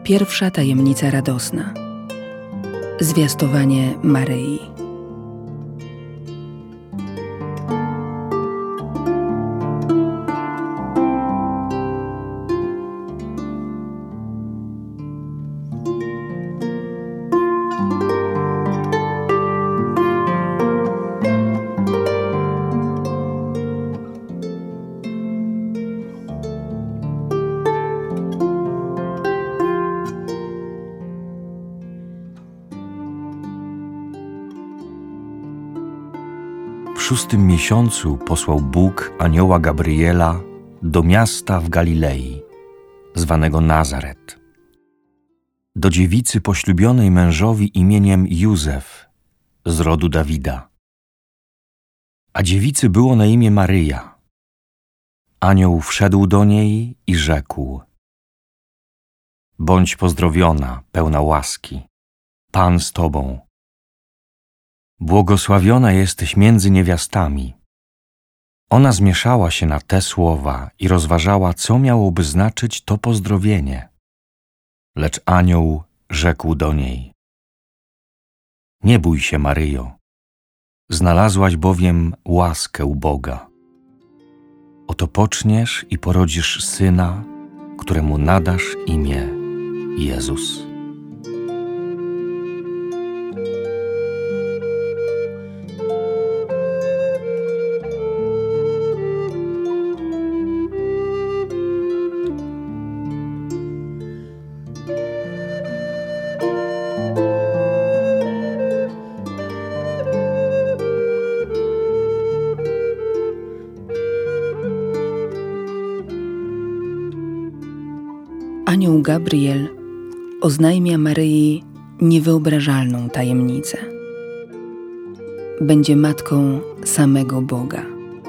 Pierwsza tajemnica radosna. Zwiastowanie Maryi. W 6. miesiącu posłał Bóg anioła Gabriela do miasta w Galilei, zwanego Nazaret, do dziewicy poślubionej mężowi imieniem Józef z rodu Dawida. A dziewicy było na imię Maryja. Anioł wszedł do niej i rzekł: Bądź pozdrowiona, pełna łaski, Pan z tobą. Błogosławiona jesteś między niewiastami. Ona zmieszała się na te słowa i rozważała, co miałoby znaczyć to pozdrowienie. Lecz anioł rzekł do niej: Nie bój się, Maryjo, znalazłaś bowiem łaskę u Boga. Oto poczniesz i porodzisz syna, któremu nadasz imię Jezus. Anioł Gabriel oznajmia Maryi niewyobrażalną tajemnicę. Będzie matką samego Boga.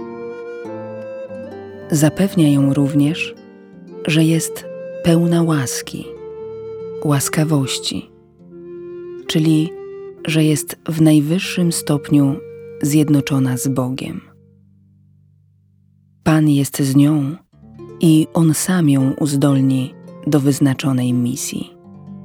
Zapewnia ją również, że jest pełna łaski, łaskawości, czyli że jest w najwyższym stopniu zjednoczona z Bogiem. Pan jest z nią i On sam ją uzdolni do wyznaczonej misji.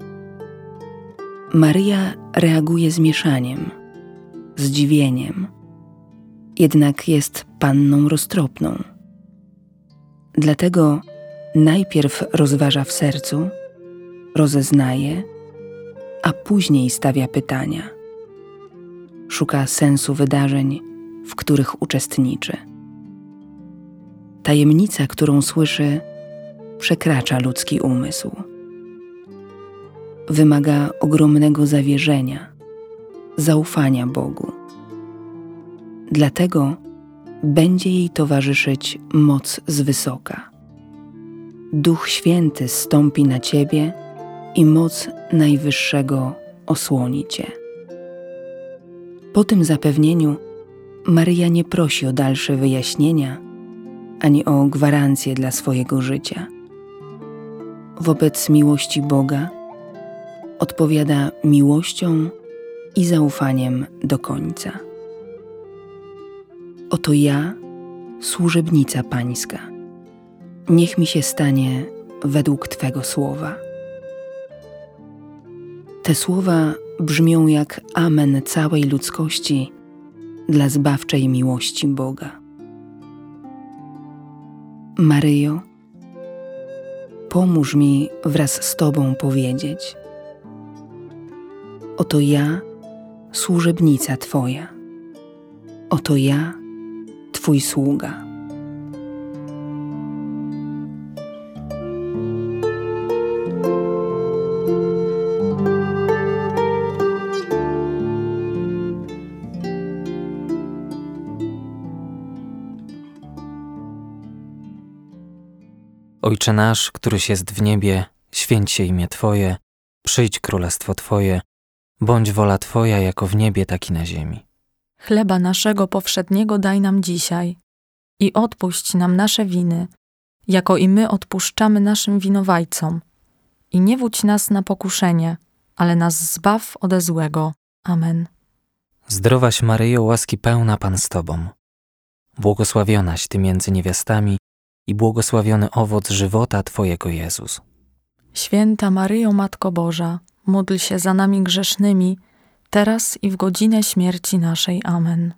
Maryja reaguje zmieszaniem, zdziwieniem, jednak jest panną roztropną. Dlatego najpierw rozważa w sercu, rozeznaje, a później stawia pytania. Szuka sensu wydarzeń, w których uczestniczy. Tajemnica, którą słyszy, przekracza ludzki umysł. Wymaga ogromnego zawierzenia, zaufania Bogu. Dlatego będzie jej towarzyszyć moc z wysoka. Duch Święty zstąpi na ciebie i moc Najwyższego osłoni cię. Po tym zapewnieniu Maryja nie prosi o dalsze wyjaśnienia ani o gwarancję dla swojego życia. Wobec miłości Boga odpowiada miłością i zaufaniem do końca. Oto ja, służebnica Pańska. Niech mi się stanie według Twego słowa. Te słowa brzmią jak amen całej ludzkości dla zbawczej miłości Boga. Maryjo, pomóż mi wraz z Tobą powiedzieć: oto ja, służebnica Twoja. Oto ja, Twój sługa. Ojcze nasz, któryś jest w niebie, święć się imię Twoje, przyjdź królestwo Twoje, bądź wola Twoja jako w niebie, tak i na ziemi. Chleba naszego powszedniego daj nam dzisiaj i odpuść nam nasze winy, jako i my odpuszczamy naszym winowajcom. I nie wódź nas na pokuszenie, ale nas zbaw ode złego. Amen. Zdrowaś Maryjo, łaski pełna, Pan z Tobą. Błogosławionaś Ty między niewiastami i błogosławiony owoc żywota Twojego Jezus. Święta Maryjo, Matko Boża, módl się za nami grzesznymi, teraz i w godzinę śmierci naszej. Amen.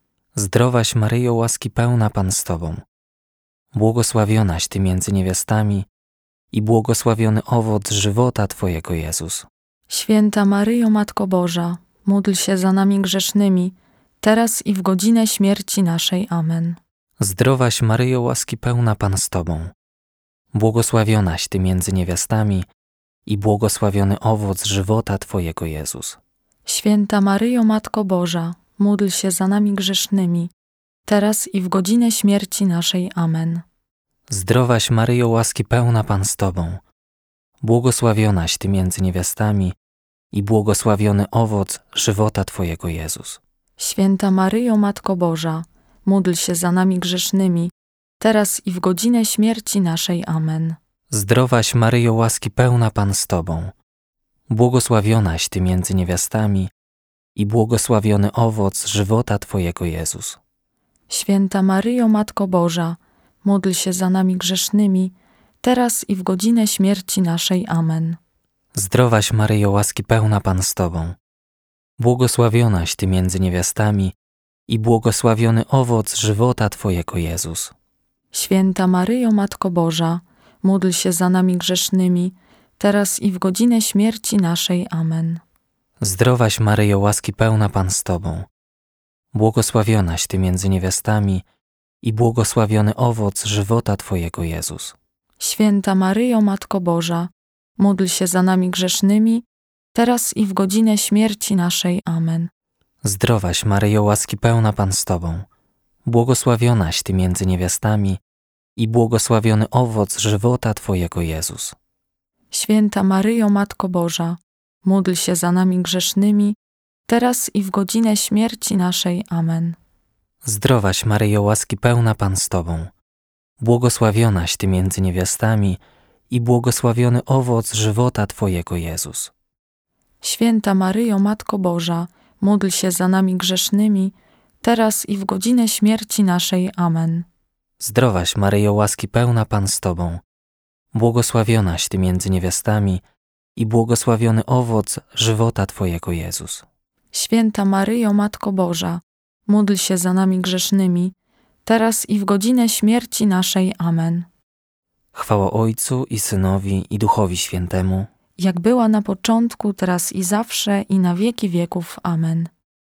Zdrowaś Maryjo, łaski pełna, Pan z Tobą. Błogosławionaś Ty między niewiastami i błogosławiony owoc żywota Twojego, Jezus. Święta Maryjo, Matko Boża, módl się za nami grzesznymi, teraz i w godzinę śmierci naszej. Amen. Zdrowaś Maryjo, łaski pełna, Pan z Tobą. Błogosławionaś Ty między niewiastami i błogosławiony owoc żywota Twojego, Jezus. Święta Maryjo, Matko Boża, módl się za nami grzesznymi, teraz i w godzinę śmierci naszej. Amen. Zdrowaś Maryjo, łaski pełna, Pan z Tobą. Błogosławionaś Ty między niewiastami i błogosławiony owoc żywota Twojego, Jezus. Święta Maryjo, Matko Boża, módl się za nami grzesznymi, teraz i w godzinę śmierci naszej. Amen. Zdrowaś Maryjo, łaski pełna, Pan z Tobą. Błogosławionaś Ty między niewiastami i błogosławiony owoc żywota Twojego, Jezus. Święta Maryjo, Matko Boża, módl się za nami grzesznymi, teraz i w godzinę śmierci naszej. Amen. Zdrowaś Maryjo, łaski pełna, Pan z Tobą. Błogosławionaś Ty między niewiastami i błogosławiony owoc żywota Twojego, Jezus. Święta Maryjo, Matko Boża, módl się za nami grzesznymi, teraz i w godzinę śmierci naszej. Amen. Zdrowaś Maryjo, łaski pełna, Pan z Tobą. Błogosławionaś Ty między niewiastami i błogosławiony owoc żywota Twojego, Jezus. Święta Maryjo, Matko Boża, módl się za nami grzesznymi, teraz i w godzinę śmierci naszej. Amen. Zdrowaś Maryjo, łaski pełna, Pan z Tobą. Błogosławionaś Ty między niewiastami i błogosławiony owoc żywota Twojego, Jezus. Święta Maryjo, Matko Boża, módl się za nami grzesznymi, teraz i w godzinę śmierci naszej. Amen. Zdrowaś Maryjo, łaski pełna, Pan z Tobą. Błogosławionaś Ty między niewiastami i błogosławiony owoc żywota Twojego, Jezus. Święta Maryjo, Matko Boża, módl się za nami grzesznymi, teraz i w godzinę śmierci naszej. Amen. Zdrowaś Maryjo, łaski pełna, Pan z Tobą. Błogosławionaś Ty między niewiastami i błogosławiony owoc żywota Twojego, Jezus. Święta Maryjo, Matko Boża, módl się za nami grzesznymi, teraz i w godzinę śmierci naszej. Amen. Chwała Ojcu i Synowi i Duchowi Świętemu, Jak była na początku, teraz i zawsze, i na wieki wieków. Amen.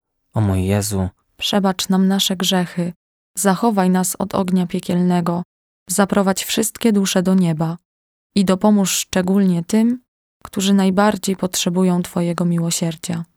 o mój Jezu, Przebacz nam nasze grzechy, zachowaj nas od ognia piekielnego, zaprowadź wszystkie dusze do nieba i dopomóż szczególnie tym, którzy najbardziej potrzebują Twojego miłosierdzia.